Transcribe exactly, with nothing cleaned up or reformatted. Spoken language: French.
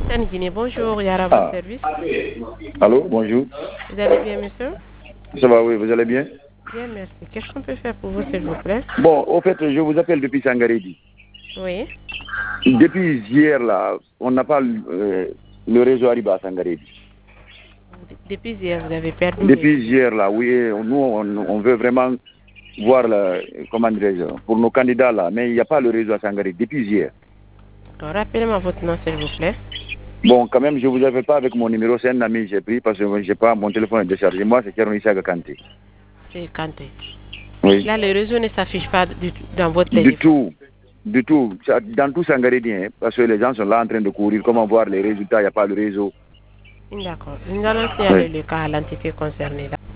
Sen Guinée, bonjour, Yara, votre Ah. service. Allô, bonjour. Vous allez bien, monsieur? Ça va, oui, vous allez bien? Bien, merci. Qu'est-ce qu'on peut faire pour vous, s'il vous plaît? Bon, au fait, je vous appelle depuis Sangaredi. Oui. Depuis hier, là, on n'a pas euh, le réseau Ariba à Sangaredi. Depuis hier, vous avez perdu. Depuis hier, là, oui, nous, on, on veut vraiment voir, la, comment dirais-je, pour nos candidats, là, mais il n'y a pas le réseau à Sangaredi depuis hier. Rappelez-moi votre nom, s'il vous plaît. Bon, quand même, je ne vous appelle pas avec mon numéro, c'est un ami que j'ai pris parce que j'ai pas, mon téléphone est déchargé. Moi, c'est Kéron Issaga Kanté. C'est Kanté. Oui. Là, le réseau ne s'affiche pas du, dans votre téléphone. Du tout. Du tout. Dans tout Sangaredi, hein, parce que les gens sont là en train de courir. Comment voir les résultats? Il n'y a pas le réseau. D'accord. Nous allons signaler Oui. le cas à l'entité concernée.